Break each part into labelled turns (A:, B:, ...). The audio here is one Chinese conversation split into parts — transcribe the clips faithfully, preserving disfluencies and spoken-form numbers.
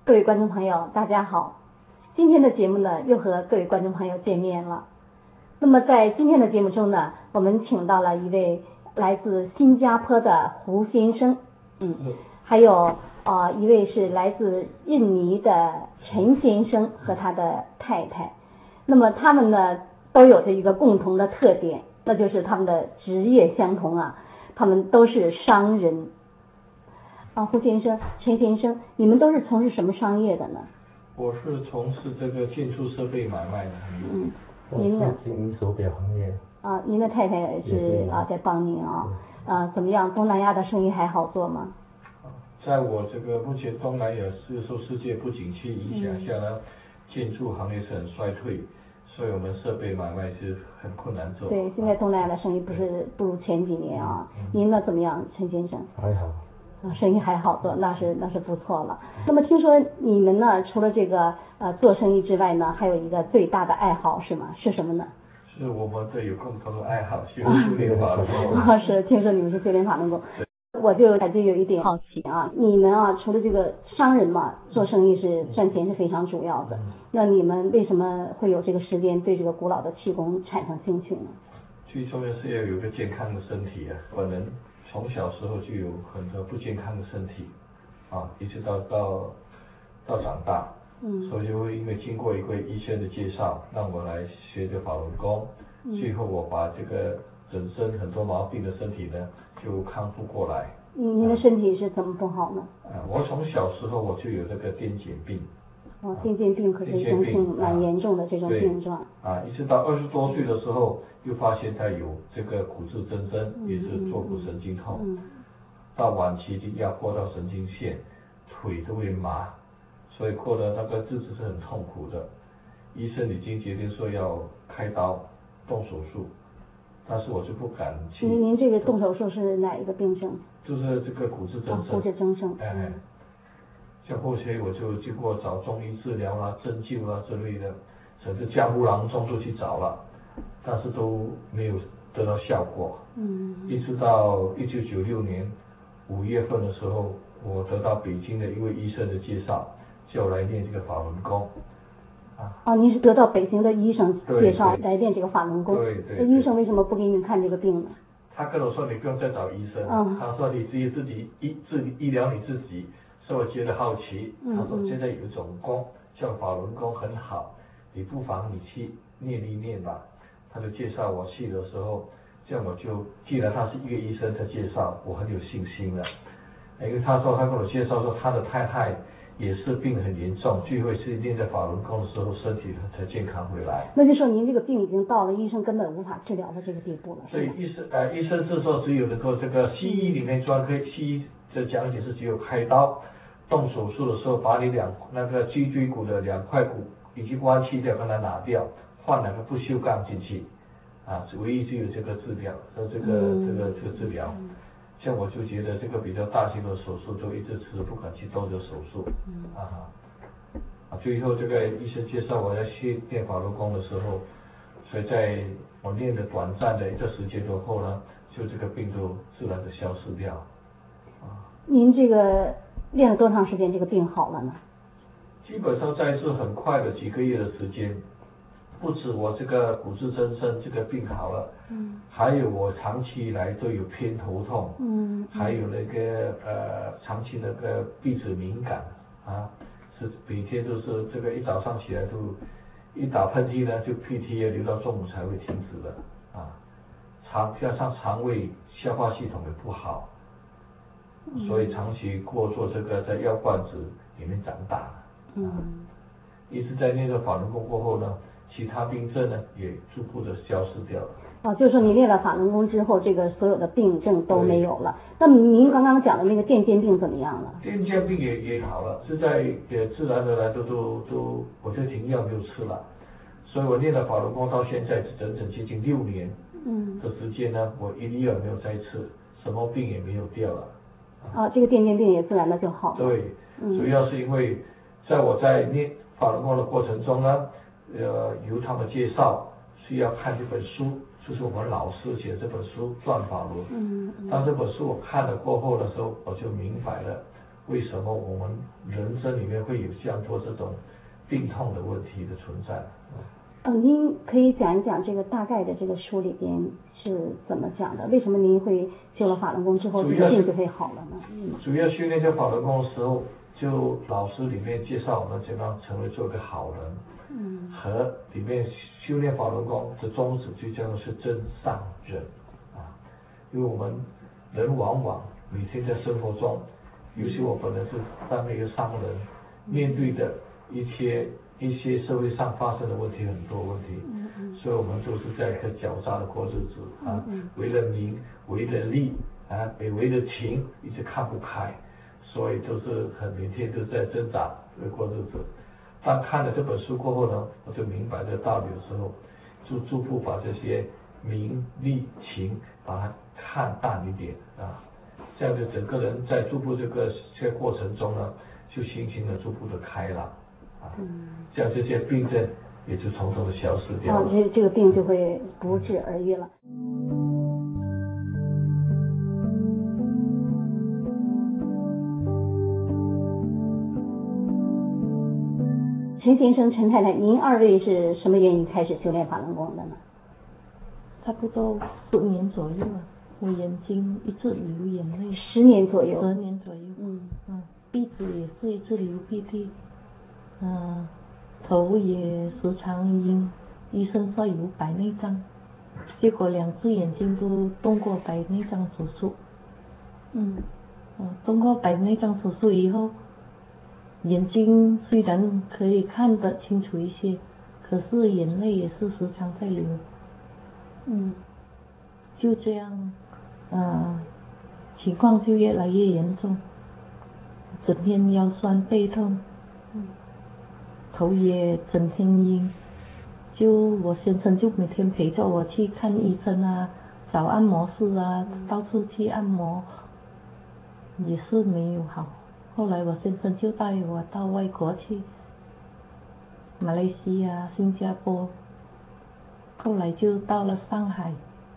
A: 各位观众朋友，大家好！今天的节目呢，又和各位观众朋友见面了。那么在今天的节目中呢，我们请到了一位来自新加坡的胡先生，嗯，还有呃一位是来自印尼的陈先生和他的太太。那么他们呢都有着一个共同的特点，那就是他们的职业相同啊，他们都是商人。啊，胡先生、陈先生，你们都是从事什么商业的呢？
B: 我是从事这个建筑设备买卖的。
A: 嗯，您呢？
C: 经营手表行业。
A: 啊，您的太太是啊，在帮您啊。啊，怎么样？东南亚的生意还好做吗？
B: 在我这个目前东南亚是受世界不景气影响下呢，嗯、建筑行业是很衰退，所以我们设备买卖是很困难做。
A: 对，现在东南亚的生意不是不如前几年啊。嗯、您呢怎么样，陈先生？
C: 还好。
A: 啊，生意还好做，那是那是不错了。那么听说你们呢，除了这个呃做生意之外呢，还有一个最大的爱好是吗？是什么呢？
B: 是我们的有共同的爱好，修修炼法轮功。
A: 啊，是，听说你们是修炼法轮功，我就感觉有一点好奇啊。你们啊，除了这个商人嘛，做生意是赚钱是非常主要的。那你们为什么会有这个时间对这个古老的气功产生兴趣呢？
B: 最重要是要有一个健康的身体啊，本人。从小时候就有很多不健康的身体，啊，一直到到到长大，嗯，所以就会因为经过一位医生的介绍，让我来学这法轮功，嗯，最后我把这个本身很多毛病的身体呢就康复过来。
A: 嗯，您的身体是怎么不好呢？
B: 啊，我从小时候我就有这个癫痫病。
A: 哦，癫痫病可是一种挺蛮严重的这种病状。
B: 啊，一直到二十多岁的时候，又发现他有这个骨质增生，嗯、也是坐骨神经痛。嗯嗯、到晚期就压迫到神经线，腿都会麻，所以过了那个日子是很痛苦的。医生已经决定说要开刀动手术，但是我就不敢去。
A: 您您这个动手术是哪一个病症？
B: 就是这个骨质增生。
A: 啊、骨质增生。
B: 哎。嗯像后期我就经过找中医治疗啦、针灸啦之类的，甚至江湖郎中都去找了，但是都没有得到效果。嗯。一直到一九九六年五月份的时候，我得到北京的一位医生的介绍，叫我来练这个法轮功。
A: 啊。哦，你是得到北京的医生介绍来练这个法轮功。
B: 对对。
A: 那医生为什么不给你看这个病呢？
B: 他跟我说你不用再找医生，嗯、他说你自己自己医自医疗你自己。所以我觉得好奇，他说现在有一种功叫法轮功很好，你不妨你去练一练吧。他就介绍我去的时候，这样我就既然他是一个医生的介绍，我很有信心了。因为他说他跟我介绍说他的太太也是病很严重，最后是练在法轮功的时候身体才健康回来。
A: 那就说您这个病已经到了医生根本无法治疗的这个地步了。
B: 所以医生呃医生是说只有能够这个西医里面专科西医的讲解是只有开刀。动手术的时候，把你两那个脊椎骨的两块骨已经弯曲掉，把它拿掉，换两个不锈钢进去，啊，唯一只有这个治疗，呃，这个、嗯、这个这个治疗。像我就觉得这个比较大型的手术，就一直迟不敢去动这手术。嗯、啊，啊，最后这个医生介绍我要去练法轮功的时候，所以在我练的短暂的一个时间之后呢，就这个病就自然的消失掉。
A: 啊，您这个。练了多长时间这个病好了呢？
B: 基本上在是很快的几个月的时间，不止我这个骨质增生这个病好了，嗯，还有我长期以来都有偏头痛，嗯，还有那个呃长期那个鼻子敏感啊，是每天都是这个一早上起来都一打喷嚏呢就鼻涕要流到中午才会停止的啊，肠加上肠胃消化系统也不好。所以长期过做这个在药罐子里面长大，嗯，一直在练了法轮功过后呢，其他病症呢也逐步的消失掉了。
A: 哦，就是说你练了法轮功之后，这个所有的病症都没有了。那么您刚刚讲的那个癫痫病怎么样了？
B: 癫痫病也也好了，是在也自然而然都都都，我就停药没有吃了。所以我练了法轮功到现在整整接近六年，嗯，的时间呢，我一粒药没有再吃，什么病也没有掉了。
A: 啊，这个癫痫病也自然的就好了。
B: 对，嗯、主要是因为在我在练法轮功的过程中呢，呃，由他们介绍需要看这本书，就是我们老师写这本书《转法轮》。嗯嗯。当这本书我看了过后的时候，我就明白了， 为什么我们人生里面会有这样多这种病痛的问题的存在。
A: 嗯，您可以讲一讲这个大概的这个书里边是怎么讲的？为什么您会修了法轮功之后这个病就会好了呢？
B: 嗯，主要训练这法轮功的时候，就老师里面介绍我们怎样成为做个好人，嗯，和里面修炼法轮功的宗旨就叫做是真善忍啊，因为我们人往往每天在生活中，尤其我本人是当一个商人，面对的一些一些社会上发生的问题很多问题，嗯嗯，所以我们都是在一个狡诈的过日子啊，嗯嗯，为了名为了利啊，也为了情，一直看不开，所以都是很每天都在挣扎的过日子。当看了这本书过后呢，我就明白这道理的时候，就逐步把这些名利情把它看淡一点啊，这样就整个人在逐步这个这个过程中呢，就心情的逐步的开朗啊，嗯，这样这些病症也就从头的消失掉了，
A: 啊，这这个病就会不治而愈了。陈先生、陈太太，您二位是什么原因开始修炼法轮功的呢？
C: 差不多十年左右了，我眼睛一直流眼泪。
A: 十年左右。
C: 十年左右。嗯嗯，鼻子也是一直流鼻涕，嗯，头也时常晕，医生说有白内障，结果两只眼睛都动过白内障手术。嗯，嗯，动过白内障手术以后，眼睛虽然可以看得清楚一些，可是眼泪也是时常在流。嗯，就这样，呃，情况就越来越严重，整天腰酸背痛，嗯，头也整天晕，就我先生就每天陪着我去看医生啊，找按摩师啊，到处去按摩，也是没有好。后来我先生就带我到外国去，马来西亚、新加坡，后来就到了上海，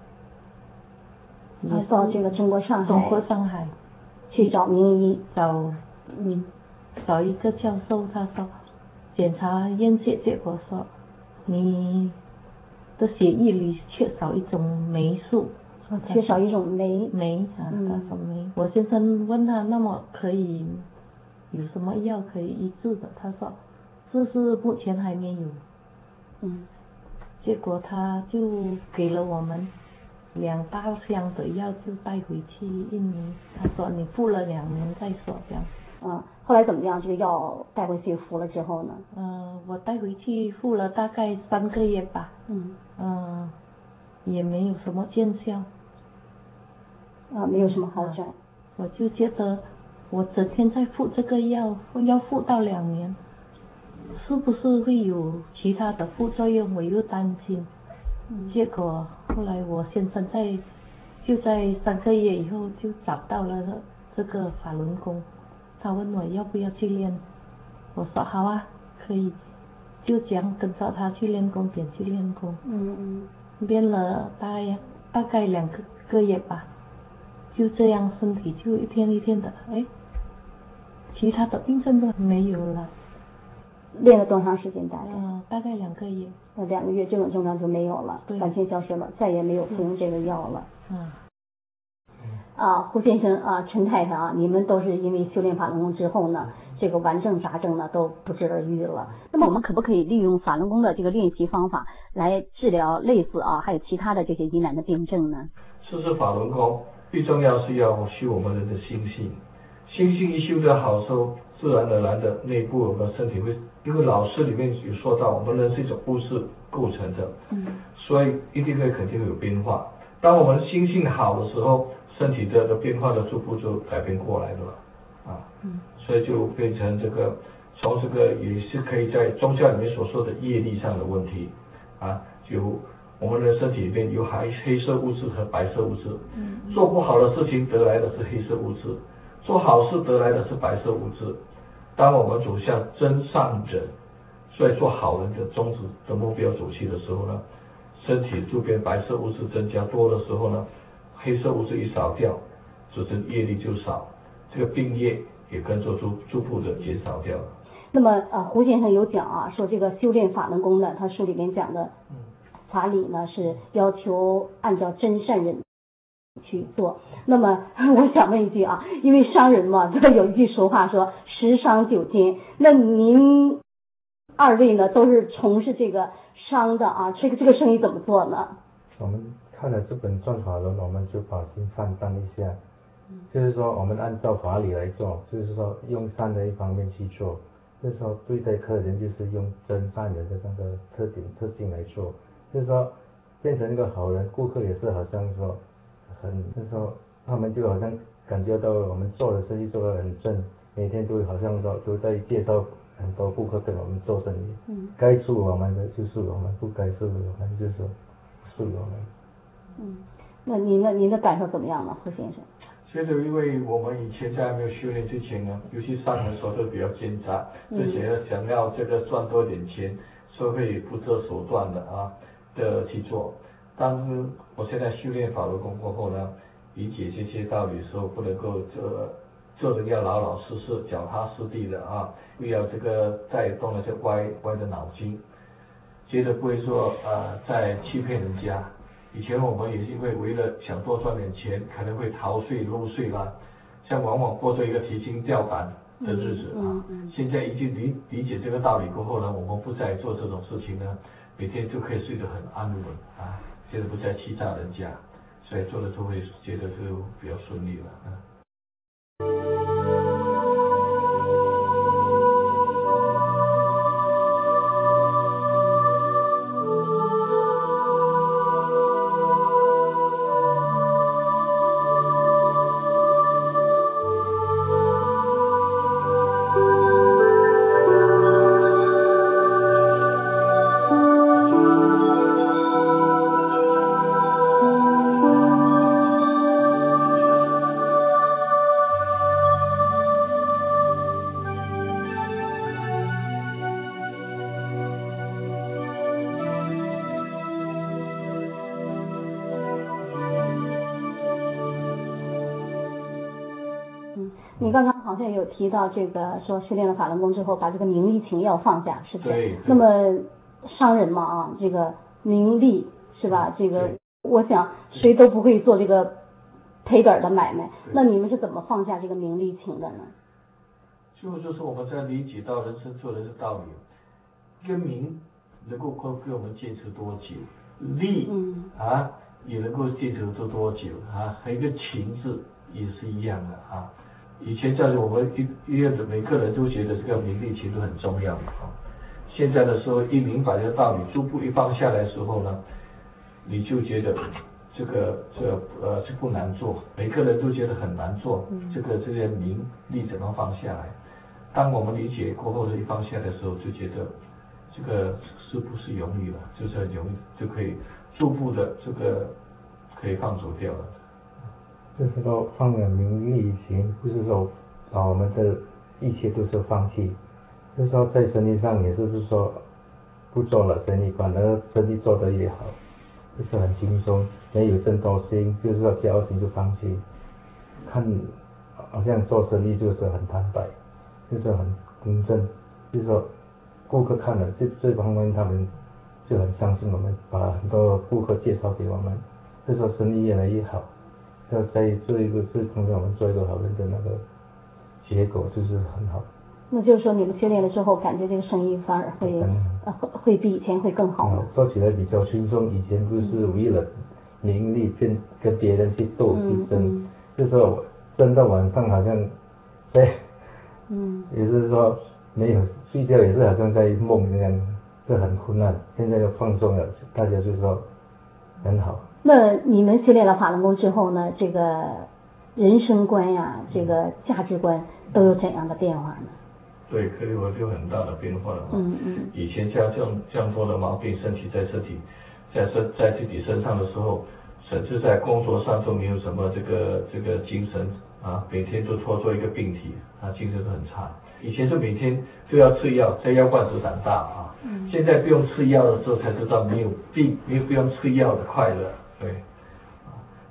A: 也到这个中国上海，
C: 中国上海
A: 去找名医，
C: 找嗯找一个教授，他说检查验血结果说你的血液里缺少一种霉素，
A: 缺少一种酶
C: 酶啊，他说酶。我先生问他，那么可以有什么药可以医治的？他说这是目前还没有。嗯，结果他就给了我们两大箱的药，就带回去印尼。他说你服了两年再说这样。
A: 嗯，后来怎么样？这个药带回去服了之后呢？
C: 呃，我带回去服了大概三个月吧。嗯。嗯、呃，也没有什么见效。
A: 啊，没有什么好转。
C: 我就觉得我整天在服这个药，要服到两年，是不是会有其他的副作用？我又担心。嗯、结果后来我先生在就在三个月以后就找到了这个法轮功，他问我要不要去练，我说好啊，可以，就这样跟着他去练功，点去练功。嗯嗯。练了大概大概两个个月吧。就这样身体就一天一天的，哎，其他的病症都没有了。
A: 练了多长时间大概？
C: 嗯，大概两个月。
A: 那两个月这种症状就没有了，完全消失了，再也没有服用这个药了。嗯。啊，胡先生啊，陈太太啊，你们都是因为修炼法轮功之后呢，这个顽症杂症呢都不治而愈了。那么我们可不可以利用法轮功的这个练习方法来治疗类似啊还有其他的这些疑难的病症呢？
B: 实施法轮功最重要是要修我们人的心性，心性一修得好时候，自然而然的内部我们身体会，因为老师里面有说到，我们人是一种物质构成的，嗯，所以一定会肯定会有变化。当我们心性好的时候，身体的的变化的逐步就改变过来的了，啊，嗯，所以就变成这个，从这个也是可以在宗教里面所说的业力上的问题，啊，就我们的身体里面有黑黑色物质和白色物质，嗯，做不好的事情得来的是黑色物质，做好事得来的是白色物质。当我们走向真善忍，所以做好人的宗旨的目标走去的时候呢，身体周边白色物质增加多的时候呢，黑色物质一少掉，就是业力就少，这个病业也跟着逐逐步的减少掉了。
A: 那么呃，胡先生有讲啊，说这个修炼法轮功呢，他书里面讲的法理呢是要求按照真善忍去做。那么我想问一句啊，因为商人嘛，这个有一句俗话说十商九奸，那您二位呢都是从事这个商的啊，这个这个生意怎么做呢？
D: 我们看了这本转法轮，我们就把心放淡一下，就是说我们按照法理来做，就是说用善的一方面去做，就是说对待客人就是用真善人的那个特点特性来做，就是说变成一个好人，顾客也是好像说很，就是说他们就好像感觉到我们做的生意做得很正，每天都好像说都在介绍很多顾客跟我们做生意，嗯，该恕我们的就恕我们，不该恕我们就是恕我们。
A: 嗯，那您的您的感受怎么样呢，胡先生？
B: 其实因为我们以前在没有修炼之前呢，尤其商人手都比较奸诈，之前想要这个赚多点钱，所以会不择手段的啊的去做。但是我现在修炼法轮功过后呢，理解这些道理的时候，不能够这做人要老老实实、脚踏实地的啊，不要这个再动了这歪歪的脑筋，接着不会说呃再欺骗人家。以前我们也是因为为了想多赚点钱，可能会逃税漏税啦，像往往过着一个提心吊胆的日子啊。嗯嗯嗯、现在已经理理解这个道理过后呢，我们不再做这种事情呢，每天就可以睡得很安稳啊，接着不再欺诈人家，所以做的都会觉得就比较顺利了啊。
A: 你刚刚好像有提到这个说修炼了法轮功之后把这个名利情要放下，是不是？
B: 对。对
A: 那么商人嘛啊，这个名利是吧？这个我想谁都不会做这个赔本的买卖，那你们是怎么放下这个名利情的呢？
B: 就就是我们在理解到人生做人的道理，一个名能够给我们坚持多久，利、嗯、啊也能够坚持多多久啊，和一个情字也是一样的啊。以前在我们一一个每个人都觉得这个名利情都很重要啊。现在的时候一明白这个道理，逐步一放下来的时候呢，你就觉得这个这个呃这不难做，每个人都觉得很难做，嗯、这个这些名利怎么放下来？当我们理解过后的一放下的时候，就觉得这个是不是容易了？就是很容易就可以逐步的这个可以放手掉了。
D: 就是说放了名利情，不是说把我们的一切都是放弃，就是说在生意上也是说不做了生意，反而生意做得越好，就是很轻松，没有争斗心，就是说侥幸就放弃，看好像做生意就是很坦白，就是很公正，就是说顾客看了这这方面他们就很相信我们，把很多顾客介绍给我们，就是说生意越来越好。要在做一个是通常我们做一个好人的那个结果就是很好。
A: 那就是说你们修炼了之后，感觉这个生意反而会、嗯、呃会会比以前会更好、嗯。
D: 做起来比较轻松，以前就是为了名利跟跟别人去斗去争，嗯嗯、就是说争到晚上好像在，嗯，也是说没有睡觉也是好像在梦一样，这很困难。现在就放松了，大家就说很好。
A: 那你们修炼了法轮功之后呢，这个人生观呀，这个价值观都有怎样的变化呢？
B: 对，可以有有很大的变化了。嗯嗯。以前像这样这样多的毛病，身体在身体在身在自己身上的时候，甚至在工作上都没有什么这个这个精神啊，每天都拖做一个病体啊，精神都很差。以前就每天都要吃药，在药罐子长大啊。嗯。现在不用吃药的时候才知道没有病，没有不用吃药的快乐。对，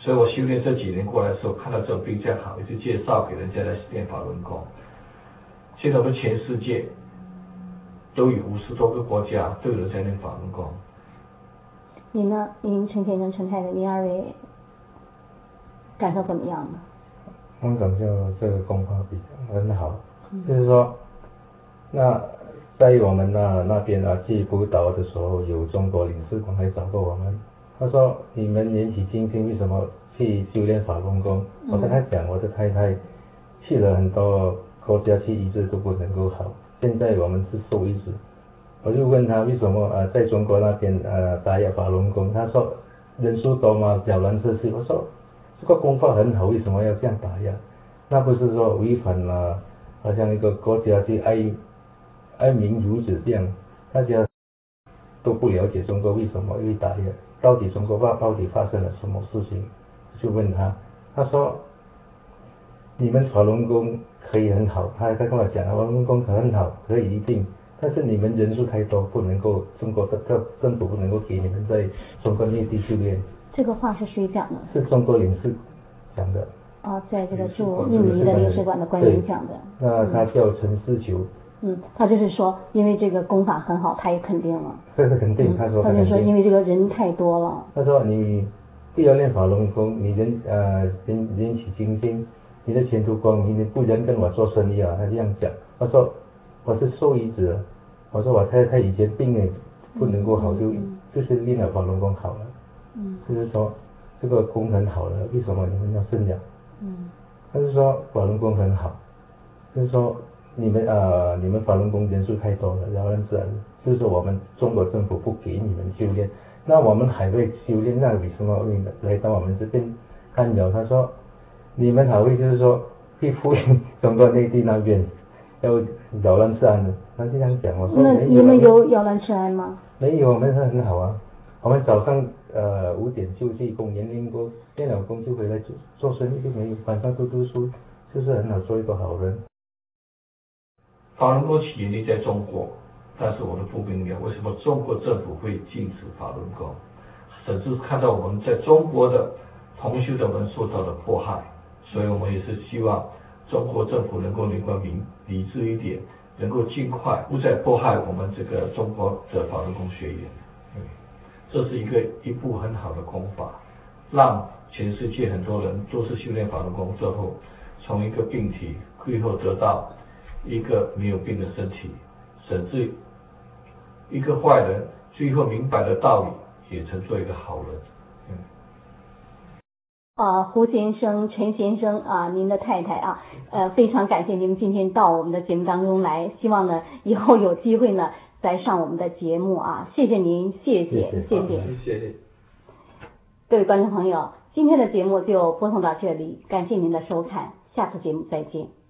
B: 所以我修炼这几年过来的时候，看到这种病这样好，也就介绍给人家来练法轮功。现在我们全世界都有五十多个国家都有人在练法轮功。
A: 您呢？您陈先生、陈太太，您二位感受怎么样呢？
D: 我感受这个功法比较很好，嗯、就是说，那在我们那那边啊去辅导的时候，有中国领事馆来找过我们，他说你们年纪轻轻为什么去修炼法轮功？嗯、我跟他讲，我的太太去了很多国家去医治都不能够好，现在我们是受医治。我就问他为什么呃在中国那边呃打压法轮功，他说人数多嘛，扰乱秩序。我说这个功法很好，为什么要这样打压？那不是说违反了好像一个国家去爱爱民如子这样，大家都不了解中国为什么会打压，到底中国到底发生了什么事情？就问他，他说你们法轮功可以很好，他他跟我讲法轮功可很好，可以一定。但是你们人数太多，不能够中国的政府不能够给你们在中国内地修炼。
A: 这个话是谁讲的？
D: 是中国领事讲的。
A: 哦，在这个驻印尼的领事馆的官员讲的。
D: 那他叫陈思球。
A: 嗯，他就是说，因为这个功法很好，他也肯定了。
D: 这是肯定，嗯、他说他
A: 就说因为这个人太多了。
D: 他说你不要练法轮功，你人呃人人起精进，你的前途光明，你不能跟我做生意啊！他这样讲。他说我是受益者。我说我太太以前病也不能够好，就、嗯、就是练了法轮功好了。嗯，就是说这个功很好了，为什么你们要信仰？嗯，他是说法轮功很好，就是说你们呃你们法轮功人数太多了，然后自然就是说我们中国政府不给你们修炼，那我们海外修炼，那为什么会来到我们这边干扰？他说你们海外就是说去呼应中国内地那边。要扰乱治安的，他这样讲，我说
A: 那你们有扰乱治安吗？
D: 没有，我们很好啊。我们早上呃五点就去公园练过，练了功就回来做做生意就没有，晚上都读书，就是很好，做一个好人。
B: 法轮功起源地在中国，但是我们不明了为什么中国政府会禁止法轮功，甚至看到我们在中国的同修的人受到了迫害，所以我们也是希望中国政府能够能够明理智一点，能够尽快不再迫害我们这个中国的法轮功学员。嗯，这是一个一部很好的功法，让全世界很多人都是修炼法轮功之后，从一个病体最后得到一个没有病的身体，甚至一个坏人最后明白了道理，也曾做一个好人。嗯。
A: 啊，胡先生、陈先生啊，您的太太啊，呃，非常感谢您们今天到我们的节目当中来，希望呢以后有机会呢再上我们的节目啊，谢谢您，谢谢，谢谢，
B: 谢谢。
A: 各位观众朋友，今天的节目就播送到这里，感谢您的收看，下次节目再见。